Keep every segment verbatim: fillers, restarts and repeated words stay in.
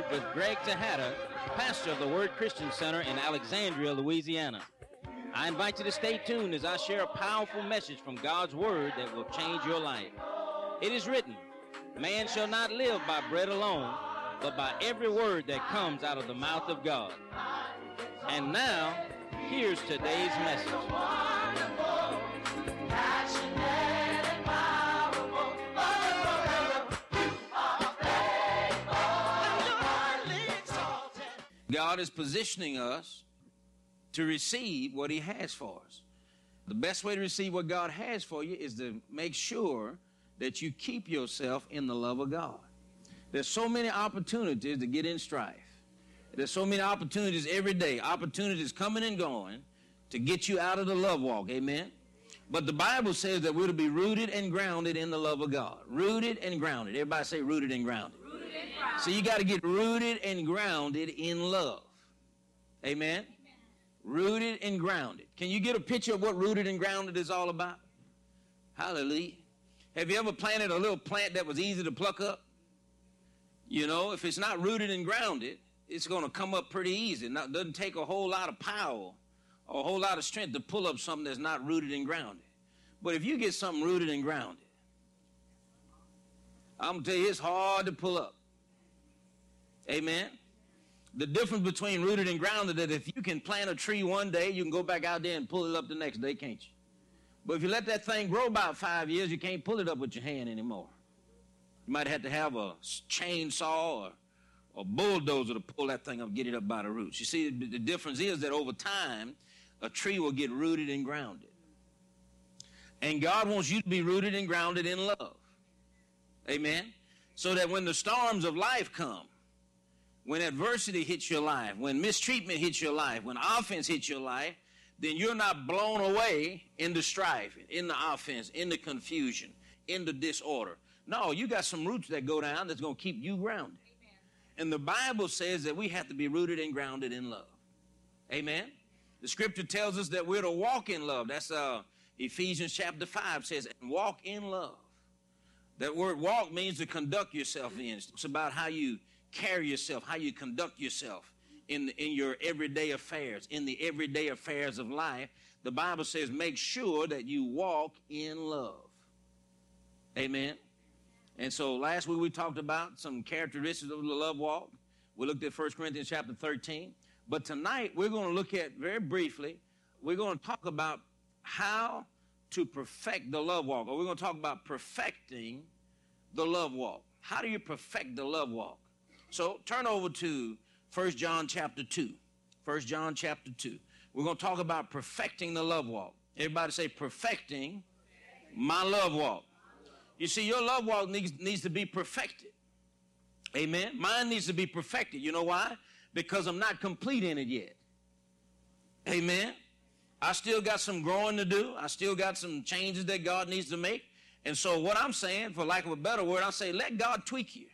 with Greg Tejada, pastor of the Word Christian Center in Alexandria, Louisiana. I invite you to stay tuned as I share a powerful message from God's Word that will change your life. It is written, man shall not live by bread alone, but by every word that comes out of the mouth of God. And now, here's today's message. God is positioning us to receive what He has for us. The best way to receive what God has for you is to make sure that you keep yourself in the love of God. There's so many opportunities to get in strife. There's so many opportunities every day, opportunities coming and going to get you out of the love walk, amen? But the Bible says that we're to be rooted and grounded in the love of God. Rooted and grounded. Everybody say rooted and grounded. Rooted and grounded. So you got to get rooted and grounded in love. Amen? Amen? Rooted and grounded. Can you get a picture of what rooted and grounded is all about? Hallelujah. Have you ever planted a little plant that was easy to pluck up? You know, if it's not rooted and grounded, it's going to come up pretty easy. It doesn't take a whole lot of power or a whole lot of strength to pull up something that's not rooted and grounded. But if you get something rooted and grounded, I'm going to tell you, it's hard to pull up. Amen? The difference between rooted and grounded is that if you can plant a tree one day, you can go back out there and pull it up the next day, can't you? But if you let that thing grow about five years, you can't pull it up with your hand anymore. You might have to have a chainsaw or a bulldozer to pull that thing up, get it up by the roots. You see, the difference is that over time, a tree will get rooted and grounded. And God wants you to be rooted and grounded in love. Amen? So that when the storms of life come, when adversity hits your life, when mistreatment hits your life, when offense hits your life, then you're not blown away into strife, in the offense, in the confusion, in the disorder. No, you got some roots that go down that's going to keep you grounded. Amen. And the Bible says that we have to be rooted and grounded in love. Amen? The scripture tells us that we're to walk in love. That's uh, Ephesians chapter five says, and walk in love. That word walk means to conduct yourself in. It's about how you carry yourself, how you conduct yourself in, in your everyday affairs, in the everyday affairs of life. The Bible says make sure that you walk in love. Amen? And so last week we talked about some characteristics of the love walk. We looked at First Corinthians chapter thirteen. But tonight we're going to look at, very briefly, we're going to talk about how to perfect the love walk. Or we're going to talk about perfecting the love walk. How do you perfect the love walk? So turn over to First John chapter two. First John chapter two. We're going to talk about perfecting the love walk. Everybody say perfecting my love walk. You see, your love walk needs, needs to be perfected. Amen. Mine needs to be perfected. You know why? Because I'm not complete in it yet. Amen. I still got some growing to do. I still got some changes that God needs to make. And so what I'm saying, for lack of a better word, I say, let God tweak you.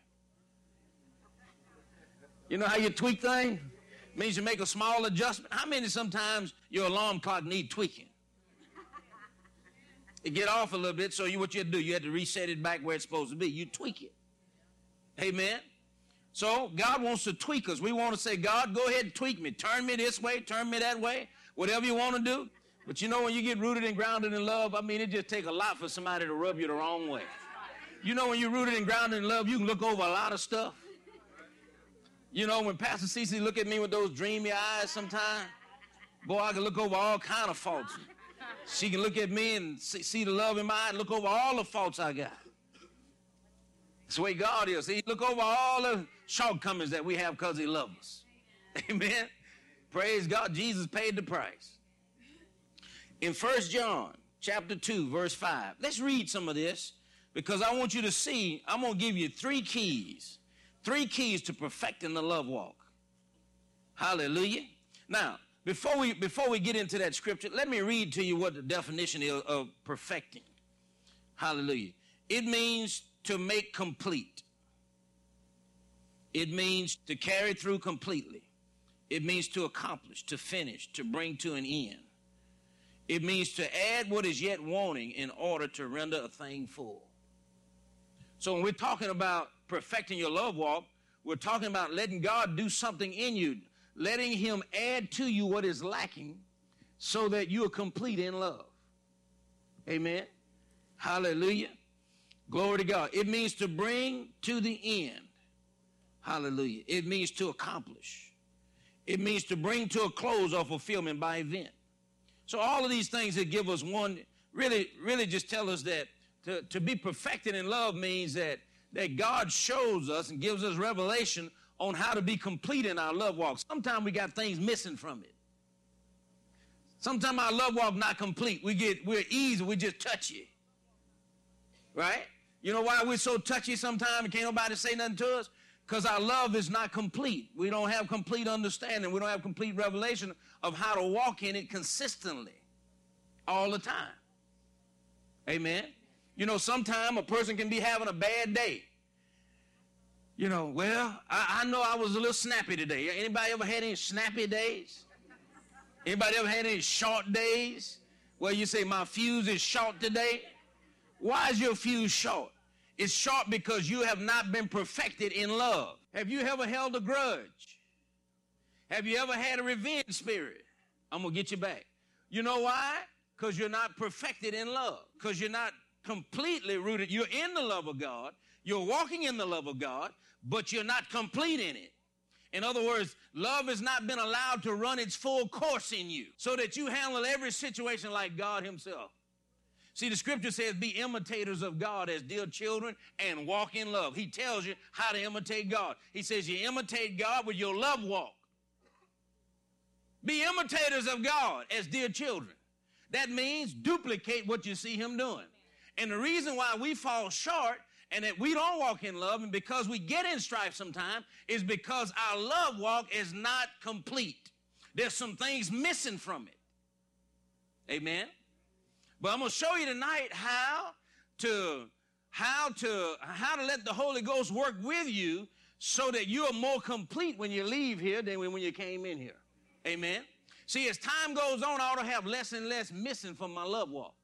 You know how you tweak things? It means you make a small adjustment. How many sometimes your alarm clock need tweaking? It get off a little bit, so you what you have to do, you have to reset it back where it's supposed to be. You tweak it. Amen. So God wants to tweak us. We want to say, God, go ahead and tweak me. Turn me this way, turn me that way, whatever you want to do. But you know, when you get rooted and grounded in love, I mean, it just takes a lot for somebody to rub you the wrong way. You know, when you're rooted and grounded in love, you can look over a lot of stuff. You know, when Pastor Cece look at me with those dreamy eyes sometimes, boy, I can look over all kind of faults. She can look at me and see, see the love in my eye, look over all the faults I got. That's the way God is. He look over all the shortcomings that we have because He loves us. Amen. Praise God. Jesus paid the price. In First John chapter two, verse five, let's read some of this because I want you to see, I'm going to give you three keys. Three keys to perfecting the love walk. Hallelujah. Now, before we before we get into that scripture, let me read to you what the definition is of perfecting. Hallelujah. It means to make complete. It means to carry through completely. It means to accomplish, to finish, to bring to an end. It means to add what is yet wanting in order to render a thing full. So when we're talking about perfecting your love walk, We're talking about letting God do something in you, letting him add to you what is lacking so that you are complete in love. Amen. Hallelujah. Glory to God. It means to bring to the end. Hallelujah. It means to accomplish. It means to bring to a close or fulfillment by event. So all of these things that give us one, really, really just tell us that to, to be perfected in love means that, that God shows us and gives us revelation on how to be complete in our love walk. Sometimes we got things missing from it. Sometimes our love walk not complete. We get, we're easy, we just touchy. Right? You know why we're so touchy sometimes and can't nobody say nothing to us? Because our love is not complete. We don't have complete understanding. We don't have complete revelation of how to walk in it consistently all the time. Amen? You know, sometimes a person can be having a bad day. You know, well, I, I know I was a little snappy today. Anybody ever had any snappy days? Anybody ever had any short days where you say, my fuse is short today? Why is your fuse short? It's short because you have not been perfected in love. Have you ever held a grudge? Have you ever had a revenge spirit? I'm going to get you back. You know why? Because you're not perfected in love. Because you're not completely rooted. You're in the love of God. You're walking in the love of God, but you're not complete in it. In other words, love has not been allowed to run its full course in you so that you handle every situation like God himself. See, the scripture says, be imitators of God as dear children and walk in love. He tells you how to imitate God. He says you imitate God with your love walk. Be imitators of God as dear children. That means duplicate what you see him doing. And the reason why we fall short and that we don't walk in love and because we get in strife sometimes is because our love walk is not complete. There's some things missing from it. Amen. But I'm going to show you tonight how to, how to, how to let the Holy Ghost work with you so that you are more complete when you leave here than when you came in here. Amen. See, as time goes on, I ought to have less and less missing from my love walk.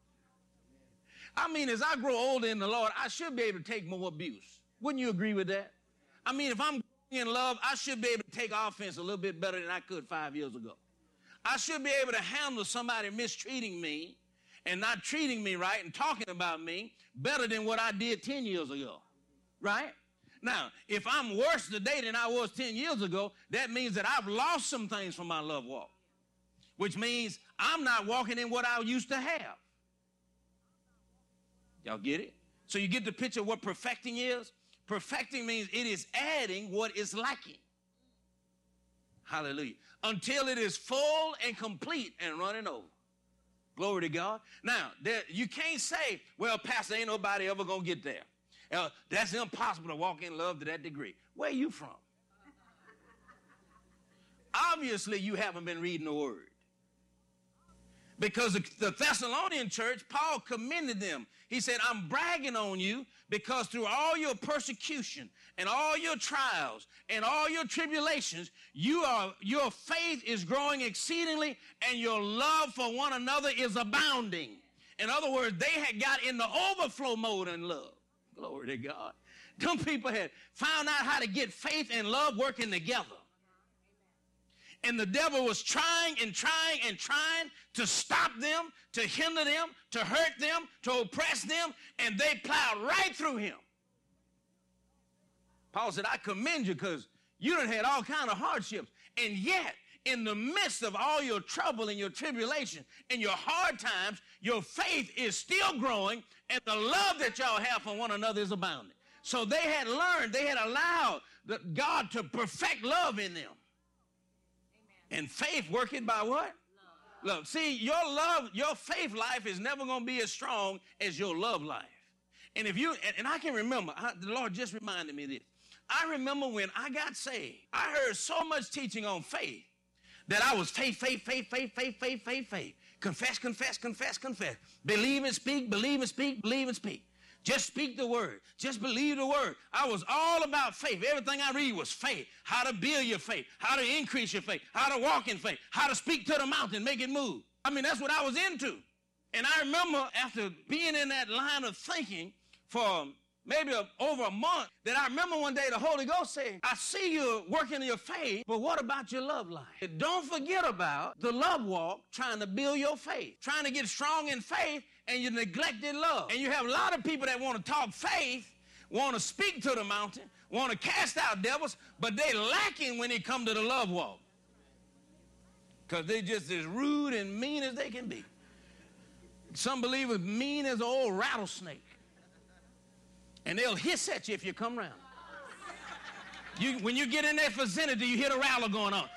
I mean, as I grow older in the Lord, I should be able to take more abuse. Wouldn't you agree with that? I mean, if I'm in love, I should be able to take offense a little bit better than I could five years ago. I should be able to handle somebody mistreating me and not treating me right and talking about me better than what I did ten years ago, right? Now, if I'm worse today than I was ten years ago, that means that I've lost some things from my love walk, which means I'm not walking in what I used to have. Y'all get it? So you get the picture of what perfecting is? Perfecting means it is adding what is lacking. Hallelujah. Until it is full and complete and running over. Glory to God. Now, there, you can't say, well, Pastor, ain't nobody ever going to get there. Uh, that's impossible to walk in love to that degree. Where are you from? Obviously, you haven't been reading the word. Because the, the Thessalonian church, Paul commended them. He said, I'm bragging on you because through all your persecution and all your trials and all your tribulations, you are, your faith is growing exceedingly and your love for one another is abounding. In other words, they had got in the overflow mode in love. Glory to God. Some people had found out how to get faith and love working together. And the devil was trying and trying and trying to stop them, to hinder them, to hurt them, to oppress them, and they plowed right through him. Paul said, I commend you because you done had all kind of hardships. And yet, in the midst of all your trouble and your tribulation and your hard times, your faith is still growing, and the love that y'all have for one another is abounding. So they had learned, they had allowed the, God to perfect love in them. And faith working by what? Love. Love. See, your love, your faith life is never going to be as strong as your love life. And if you, and, and I can remember, I, the Lord just reminded me of this. I remember when I got saved, I heard so much teaching on faith that I was faith, faith, faith, faith, faith, faith, faith, faith. Confess, confess, confess, confess. Believe and speak, believe and speak, believe and speak. Just speak the word. Just believe the word. I was all about faith. Everything I read was faith. How to build your faith. How to increase your faith. How to walk in faith. How to speak to the mountain, make it move. I mean, that's what I was into. And I remember after being in that line of thinking for maybe a, over a month, that I remember one day the Holy Ghost saying, I see you working in your faith, but what about your love life? Don't forget about the love walk, trying to build your faith, trying to get strong in faith, and you neglected love. And you have a lot of people that want to talk faith, want to speak to the mountain, want to cast out devils, but they lacking when it comes to the love walk. Because they just as rude and mean as they can be. Some believers mean as an old rattlesnake. And they'll hiss at you if you come around. You, when you get in that vicinity, you hear the rattler going on.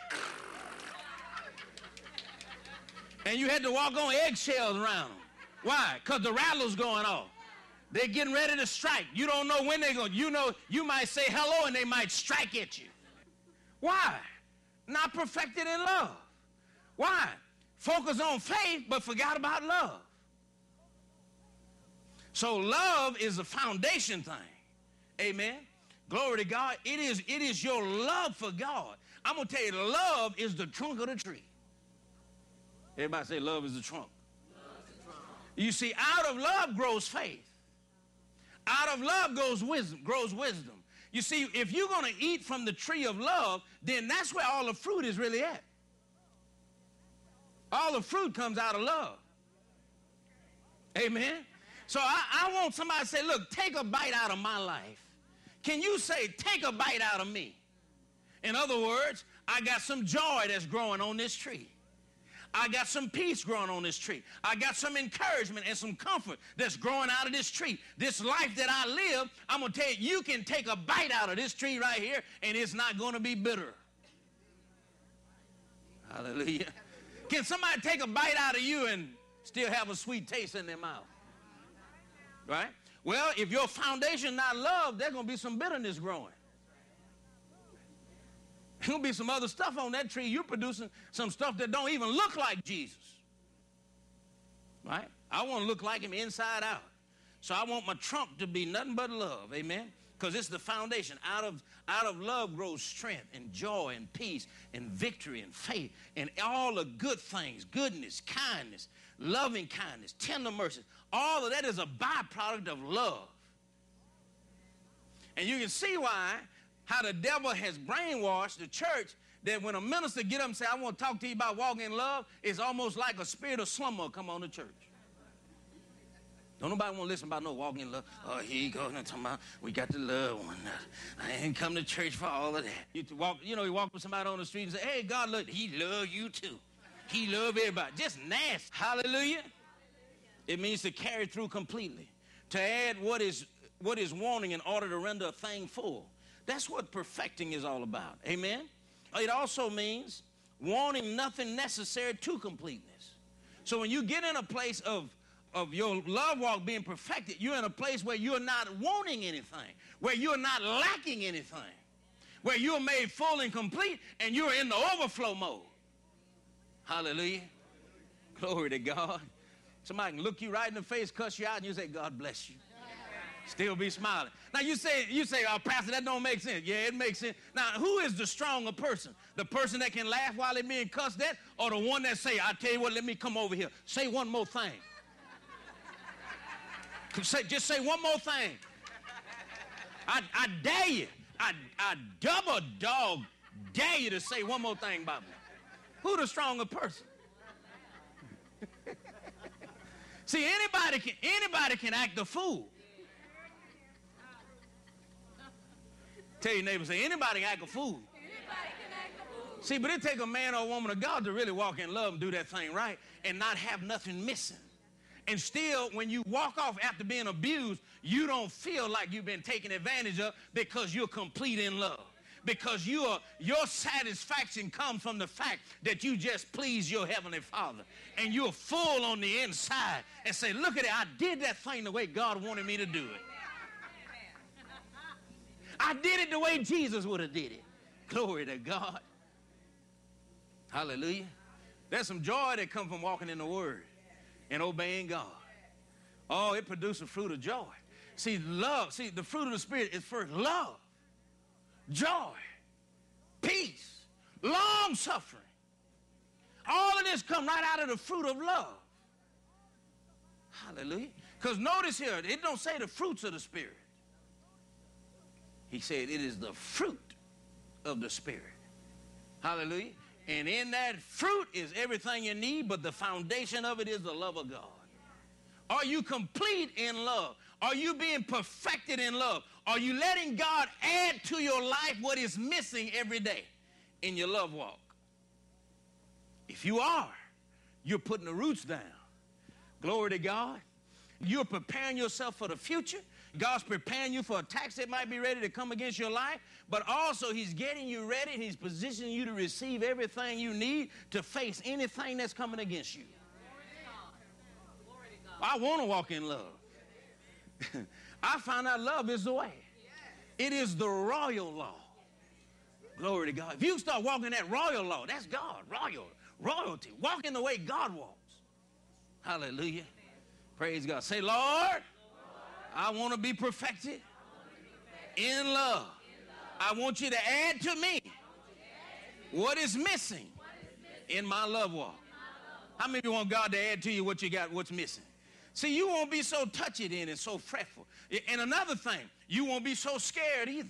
And you had to walk on eggshells around them. Why? Because the rattler's going off. They're getting ready to strike. You don't know when they're going. You know, you might say hello and they might strike at you. Why? Not perfected in love. Why? Focus on faith, but forgot about love. So love is a foundation thing. Amen. Glory to God. It is, it is your love for God. I'm going to tell you, love is the trunk of the tree. Everybody say love is the trunk. Love is the trunk. You see, out of love grows faith. Out of love goes wisdom, grows wisdom. You see, if you're going to eat from the tree of love, then that's where all the fruit is really at. All the fruit comes out of love. Amen. So I, I want somebody to say, look, take a bite out of my life. Can you say, take a bite out of me? In other words, I got some joy that's growing on this tree. I got some peace growing on this tree. I got some encouragement and some comfort that's growing out of this tree. This life that I live, I'm going to tell you, you can take a bite out of this tree right here, and it's not going to be bitter. Hallelujah. Can somebody take a bite out of you and still have a sweet taste in their mouth? Right? Well, if your foundation not love, there's going to be some bitterness growing. There's going to be some other stuff on that tree. You're producing some stuff that don't even look like Jesus. Right? I want to look like him inside out. So I want my trunk to be nothing but love. Amen? Because it's the foundation. Out of, out of love grows strength and joy and peace and victory and faith and all the good things, goodness, kindness, loving kindness, tender mercy. All of that is a byproduct of love. And you can see why, how the devil has brainwashed the church, that when a minister get up and say, I want to talk to you about walking in love, it's almost like a spirit of slumber come on the church. Don't nobody want to listen about no walking in love. Oh, here you go. Talking about we got the love one. I ain't come to church for all of that. You walk, you know, you walk with somebody on the street and say, hey, God, look, he love you too. He love everybody. Just nasty. Hallelujah. It means to carry through completely. To add what is, what is wanting in order to render a thing full. That's what perfecting is all about. Amen? It also means wanting nothing necessary to completeness. So when you get in a place of of your love walk being perfected, you're in a place where you're not wanting anything, where you're not lacking anything, where you're made full and complete, and you're in the overflow mode. Hallelujah. Glory to God. Somebody can look you right in the face, cuss you out, and you say, God bless you. Still be smiling. Now you say, you say, oh, Pastor, that don't make sense. Yeah, it makes sense. Now, who is the stronger person? The person that can laugh while they're being cussed at, or the one that say, I tell you what, let me come over here. Say one more thing. Say, just say one more thing. I, I dare you. I, I double dog dare you to say one more thing about me. Who the stronger person? See, anybody can, anybody can act a fool. Tell your neighbor, say, anybody can act a fool. See, but it takes a man or a woman of God to really walk in love and do that thing right and not have nothing missing. And still, when you walk off after being abused, you don't feel like you've been taken advantage of because you're complete in love. Because you are, your satisfaction comes from the fact that you just please your Heavenly Father. And you're full on the inside and say, look at it, I did that thing the way God wanted me to do it. I did it the way Jesus would have did it. Glory to God. Hallelujah. There's some joy that comes from walking in the Word and obeying God. Oh, it produces fruit of joy. See, love, see, the fruit of the Spirit is first love, joy, peace, long suffering. All of this come right out of the fruit of love. Hallelujah. Because notice here, it don't say the fruits of the Spirit. He said it is the fruit of the Spirit. Hallelujah. And in that fruit is everything you need, but the foundation of it is the love of God. Are you complete in love? Are you being perfected in love? Are you letting God add to your life what is missing every day in your love walk? If you are, you're putting the roots down. Glory to God. You're preparing yourself for the future. God's preparing you for attacks that might be ready to come against your life, but also he's getting you ready and he's positioning you to receive everything you need to face anything that's coming against you. I want to walk in love. I found out love is the way. It is the royal law. Glory to God. If you start walking that royal law, that's God, royal, royalty. Walking the way God walks. Hallelujah. Praise God. Say, Lord, I want to be perfected in love. I want you to add to me what is missing in my love walk. How many of you want God to add to you what you got, what's missing? See, you won't be so touched in and so fretful. And another thing, you won't be so scared either.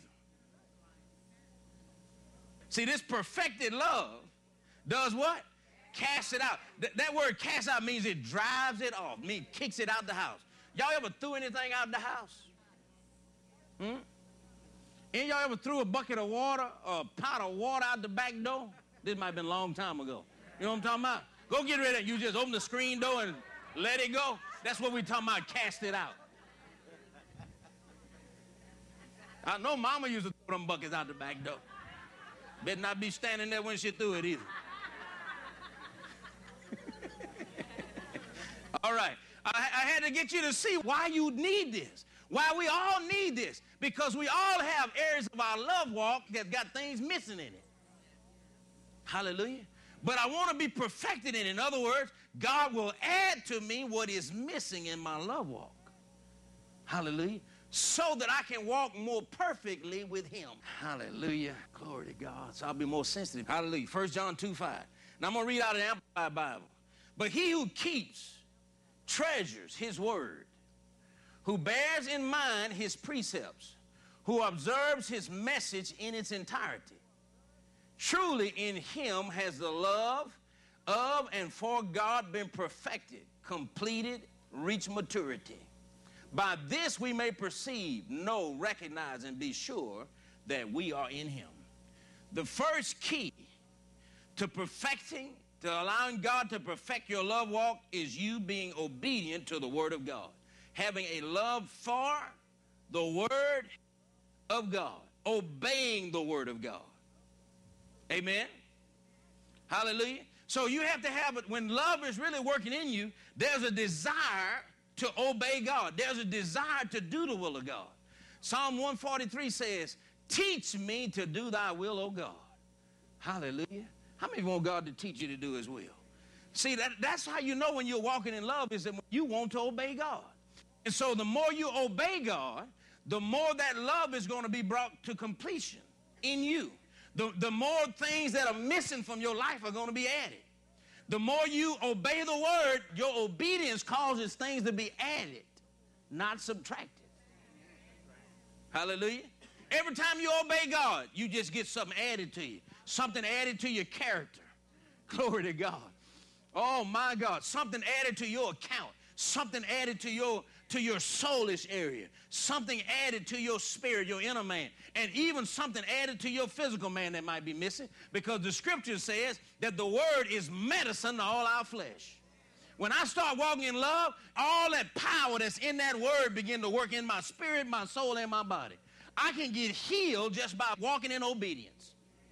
See, this perfected love does what? Cast it out. Th- that word cast out means it drives it off, means kicks it out the house. Y'all ever threw anything out the house? Hmm? Any y'all ever threw a bucket of water or a pot of water out the back door? This might have been a long time ago. You know what I'm talking about? Go get rid of it. You just open the screen door and let it go. That's what we're talking about, cast it out. I know Mama used to throw them buckets out the back door. Better not be standing there when she threw it either. All right. I, I had to get you to see why you need this, why we all need this, because we all have areas of our love walk that got things missing in it. Hallelujah. But I want to be perfected in it. In other words, God will add to me what is missing in my love walk. Hallelujah. So that I can walk more perfectly with him. Hallelujah. Glory to God. So I'll be more sensitive. Hallelujah. First John two five. Now I'm going to read out of the Amplified Bible. But he who keeps, treasures his word, who bears in mind his precepts, who observes his message in its entirety, truly in him has the love of and for God been perfected, completed, reached maturity. By this we may perceive, know, recognize, and be sure that we are in him. The first key to perfecting, to allowing God to perfect your love walk, is you being obedient to the word of God. Having a love for the word of God. Obeying the word of God. Amen? Hallelujah. So you have to have it. When love is really working in you, there's a desire to obey God. There's a desire to do the will of God. Psalm one forty-three says, teach me to do thy will, O God. Hallelujah. How many want God to teach you to do his will? See, that, that's how you know when you're walking in love, is that when you want to obey God. And so the more you obey God, the more that love is going to be brought to completion in you. The, the more things that are missing from your life are going to be added. The more you obey the word, your obedience causes things to be added, not subtracted. Hallelujah. Every time you obey God, you just get something added to you. Something added to your character. Glory to God. Oh, my God. Something added to your account. Something added to your, to your soulish area. Something added to your spirit, your inner man. And even something added to your physical man that might be missing. Because the scripture says that the word is medicine to all our flesh. When I start walking in love, all that power that's in that word begin to work in my spirit, my soul, and my body. I can get healed just by walking in obedience.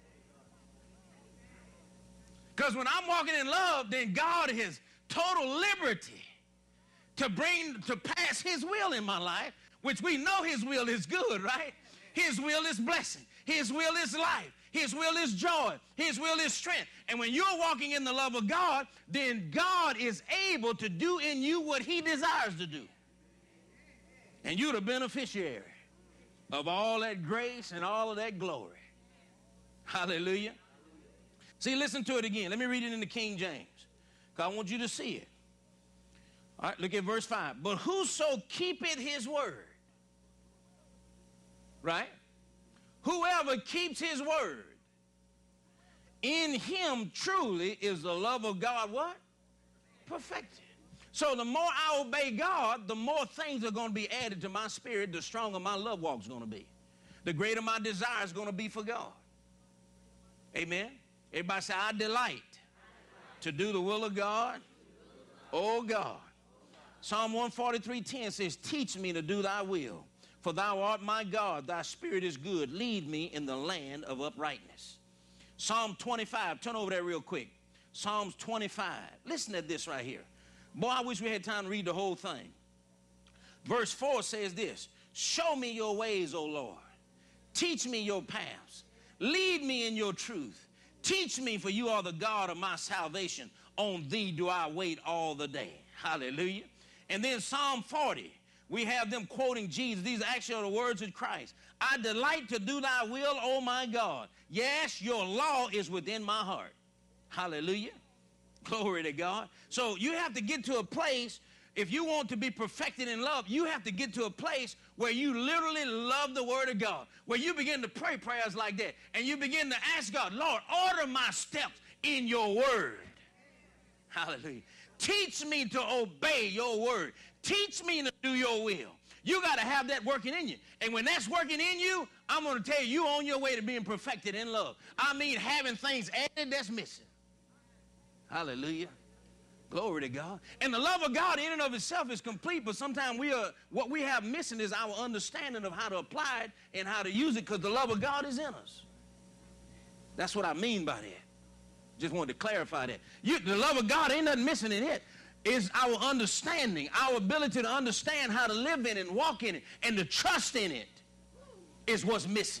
Because when I'm walking in love, then God has total liberty to bring to pass his will in my life, which we know his will is good, right? His will is blessing. His will is life. His will is joy. His will is strength. And when you're walking in the love of God, then God is able to do in you what he desires to do. And you're the beneficiary of all that grace and all of that glory. Hallelujah. See, listen to it again. Let me read it in the King James, because I want you to see it. All right, look at verse five. But whoso keepeth his word, right? Whoever keeps his word, in him truly is the love of God what? Perfected. So the more I obey God, the more things are going to be added to my spirit, the stronger my love walk is going to be. The greater my desire is going to be for God. Amen. Everybody say, I delight to do the will of God. Oh God. Psalm one forty-three ten says, teach me to do thy will, for thou art my God, thy spirit is good. Lead me in the land of uprightness. Psalm twenty-five, turn over there real quick. Psalms twenty-five. Listen to this right here. Boy, I wish we had time to read the whole thing. Verse four says this, show me your ways, O Lord. Teach me your paths. Lead me in your truth. Teach me, for you are the God of my salvation. On thee do I wait all the day. Hallelujah. And then Psalm forty, we have them quoting Jesus. These actually are the words of Christ. I delight to do thy will, O my God. Yes, your law is within my heart. Hallelujah. Glory to God. So you have to get to a place, if you want to be perfected in love, you have to get to a place where you literally love the word of God, where you begin to pray prayers like that, and you begin to ask God, Lord, order my steps in your word. Hallelujah. Teach me to obey your word. Teach me to do your will. You got to have that working in you. And when that's working in you, I'm going to tell you, you're on your way to being perfected in love. I mean, having things added that's missing. Hallelujah. Glory to God. And the love of God in and of itself is complete, but sometimes we are, what we have missing is our understanding of how to apply it and how to use it, because the love of God is in us. That's what I mean by that. Just wanted to clarify that. You, the love of God ain't nothing missing in it. It's our understanding, our ability to understand how to live in it and walk in it and to trust in it is what's missing.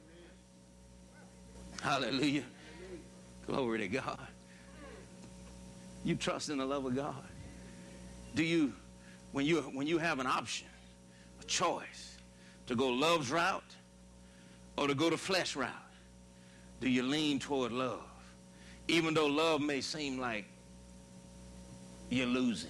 Hallelujah. Glory to God. You trust in the love of God. Do you, when you, when you have an option, a choice to go love's route or to go the flesh route, do you lean toward love? Even though love may seem like you're losing.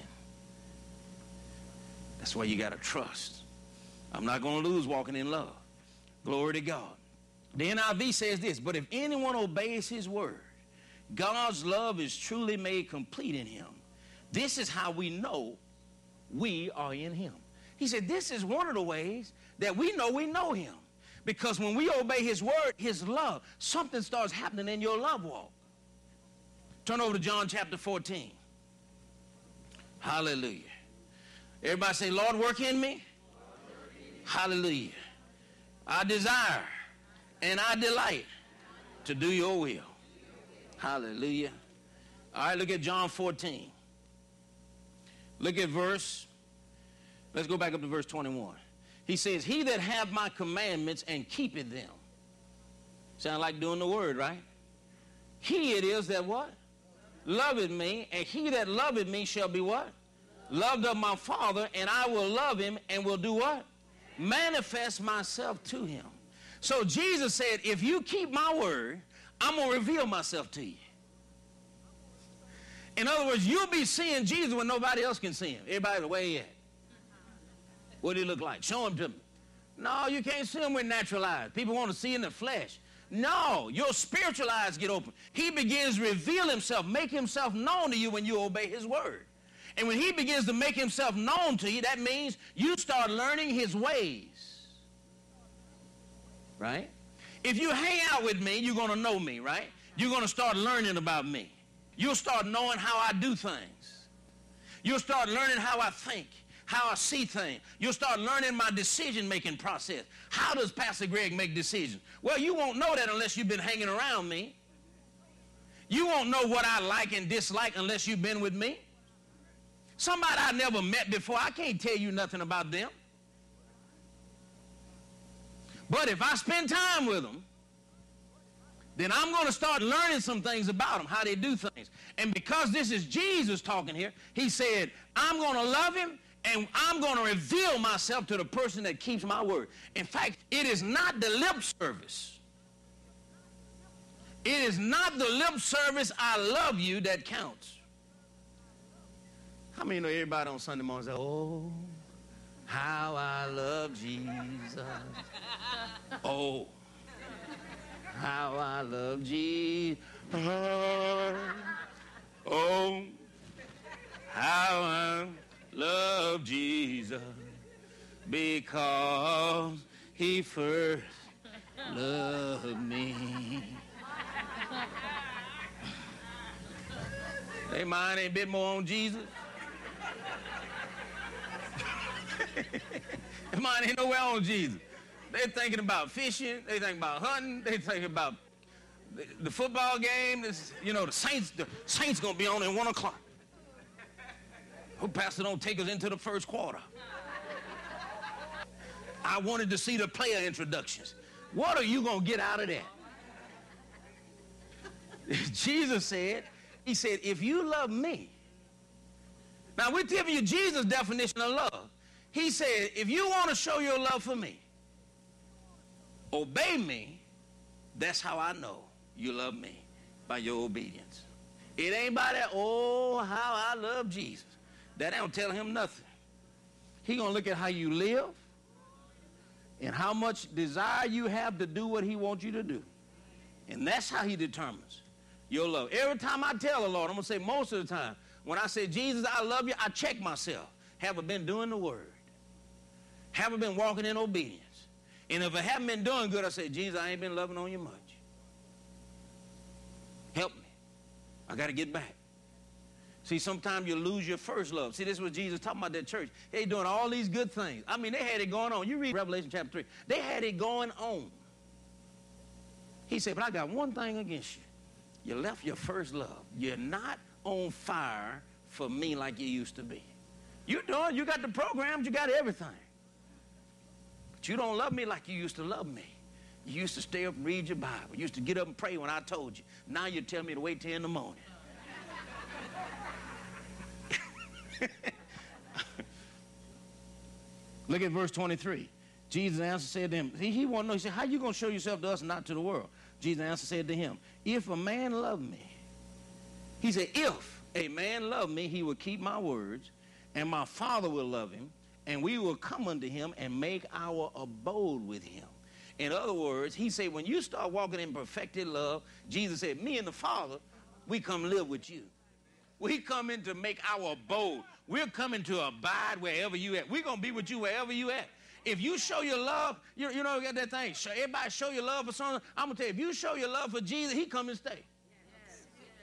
That's why you got to trust. I'm not going to lose walking in love. Glory to God. The N I V says this, but if anyone obeys his word, God's love is truly made complete in him. This is how we know we are in him. He said this is one of the ways that we know we know him. Because when we obey his word, his love, something starts happening in your love walk. Turn over to John chapter fourteen. Hallelujah. Everybody say, Lord, work in me. Hallelujah. I desire and I delight to do your will. Hallelujah. All right, look at John fourteen. Look at verse, let's go back up to verse twenty-one. He says, he that hath my commandments and keepeth them. Sound like doing the word, right? He it is that what? Loveth me, and he that loveth me shall be what? Loved of my Father, and I will love him and will do what? Manifest myself to him. So Jesus said, if you keep my word, I'm going to reveal myself to you. In other words, you'll be seeing Jesus when nobody else can see him. Everybody, the way he at? What did he look like? Show him to me. No, you can't see him with natural eyes. People want to see in the flesh. No, your spiritual eyes get open. He begins to reveal himself, make himself known to you when you obey his word. And when he begins to make himself known to you, that means you start learning his ways. Right? If you hang out with me, you're going to know me, right? You're going to start learning about me. You'll start knowing how I do things. You'll start learning how I think, how I see things. You'll start learning my decision-making process. How does Pastor Greg make decisions? Well, you won't know that unless you've been hanging around me. You won't know what I like and dislike unless you've been with me. Somebody I never met before, I can't tell you nothing about them. But if I spend time with them, then I'm going to start learning some things about them, how they do things. And because this is Jesus talking here, he said, I'm going to love him and I'm going to reveal myself to the person that keeps my word. In fact, it is not the lip service. It is not the lip service, I love you, that counts. How many know everybody on Sunday morning say, oh, how I love Jesus. Oh, how I love Jesus. Oh, how I love Jesus, because he first loved me. They mind ain't a bit more on Jesus. Their mind ain't nowhere on Jesus. They're thinking about fishing. They thinking about hunting. They thinking about the, the football game. This, you know, the Saints. The Saints gonna be on at one o'clock. Hope Pastor don't take us into the first quarter. I wanted to see the player introductions. What are you gonna get out of that? Jesus said, he said, if you love me. Now we're giving you Jesus' definition of love. He said, if you want to show your love for me, obey me. That's how I know you love me, by your obedience. It ain't by that, oh, how I love Jesus. That don't tell him nothing. He gonna look at how you live and how much desire you have to do what he wants you to do. And that's how he determines your love. Every time I tell the Lord, I'm gonna say most of the time, when I say, Jesus, I love you, I check myself. Have I been doing the word? Have I been walking in obedience? And if I haven't been doing good, I say, Jesus, I ain't been loving on you much. Help me. I got to get back. See, sometimes you lose your first love. See, this is what Jesus talking about that church. They doing all these good things. I mean, they had it going on. You read Revelation chapter three. They had it going on. He said, but I got one thing against you. You left your first love. You're not on fire for me like you used to be. You're doing, you got the programs, you got everything. But you don't love me like you used to love me. You used to stay up and read your Bible. You used to get up and pray when I told you. Now you tell me to wait till in the morning. Look at verse twenty-three. Jesus answered, said to him, he, he wanted to know, he said, how you going to show yourself to us and not to the world? Jesus answered, said to him, if a man love me, he said, if a man love me, he will keep my words, and my Father will love him, and we will come unto him and make our abode with him. In other words, he said, when you start walking in perfected love, Jesus said, me and the Father, we come live with you. We come in to make our abode. We're coming to abide wherever you at. We're going to be with you wherever you at. If you show your love, you, you know, got that thing, show, everybody show your love for someone. I'm going to tell you, if you show your love for Jesus, he come and stay. Yes.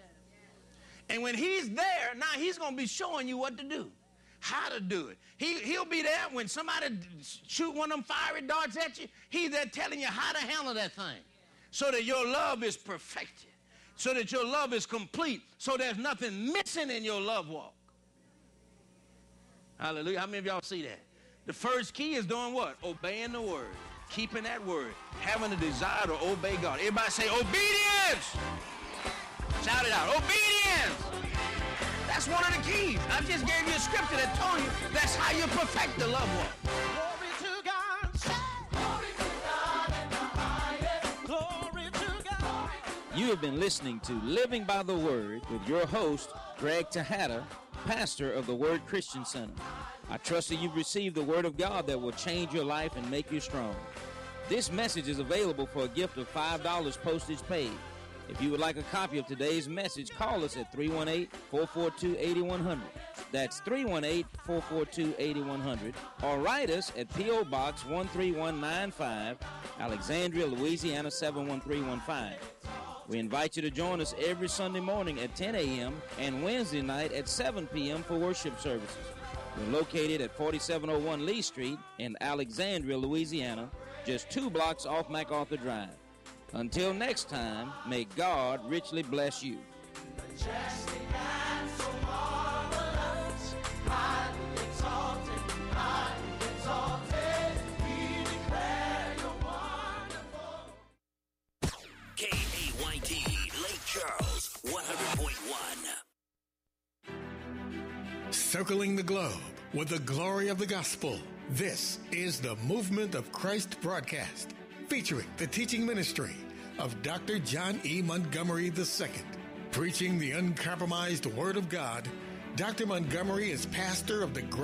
And when he's there, now he's going to be showing you what to do, how to do it. He, he'll be there when somebody shoot one of them fiery darts at you. He's there telling you how to handle that thing so that your love is perfected, so that your love is complete, so there's nothing missing in your love walk. Hallelujah. How many of y'all see that? The first key is doing what? Obeying the word. Keeping that word. Having a desire to obey God. Everybody say obedience. Shout it out. Obedience. That's one of the keys. I just gave you a scripture that told you that's how you perfect the love walk. Glory to God. Glory to God in the highest. Glory to God. You have been listening to Living by the Word with your host, Greg Tejada, pastor of the Word Christian Center. I trust that you've received the Word of God that will change your life and make you strong. This message is available for a gift of five dollars postage paid. If you would like a copy of today's message, call us at three one eight, four four two, eight one zero zero. That's three one eight, four four two, eight one zero zero. Or write us at P O Box one three one nine five, Alexandria, Louisiana seven one three one five. We invite you to join us every Sunday morning at ten a.m. and Wednesday night at seven p.m. for worship services. We're located at forty-seven oh one Lee Street in Alexandria, Louisiana, just two blocks off MacArthur Drive. Until next time, may God richly bless you. Majestic and so marvelous, highly exalted, highly exalted, we declare you're wonderful. K A Y T, Lake Charles, one hundred point one. Circling the globe with the glory of the gospel. This is the Movement of Christ broadcast, featuring the teaching ministry of Doctor John E. Montgomery the Second. Preaching the uncompromised Word of God, Doctor Montgomery is pastor of the